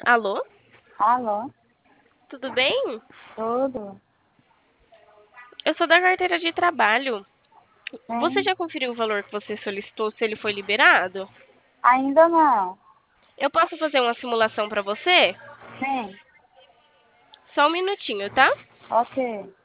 Alô? Alô? Tudo bem? Tudo? Eu sou da carteira de trabalho. Você Sim? já conferiu o valor que você solicitou, se ele foi liberado? Ainda não. Eu posso fazer uma simulação para você? Sim? Só um minutinho, tá? Ok.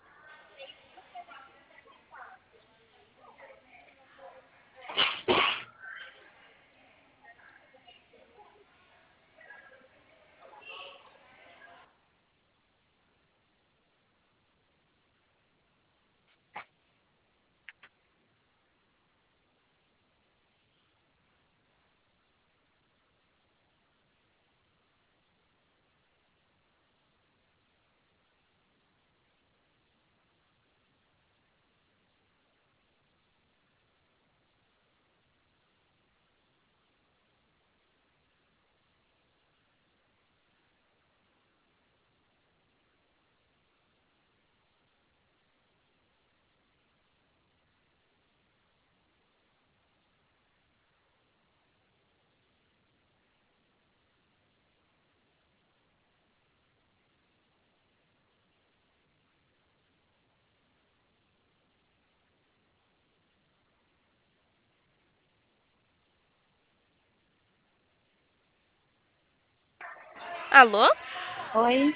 Alô? Oi?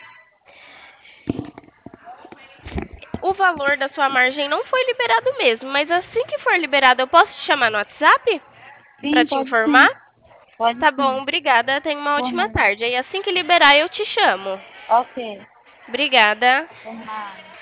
O valor da sua margem não foi liberado mesmo, mas assim que for liberado, eu posso te chamar no WhatsApp para Sim, te pode sim. informar? Pode Tá bom, sim. obrigada. Tenha uma Por ótima nada. tarde. E assim que liberar, eu te chamo. Ok. Obrigada. Por nada.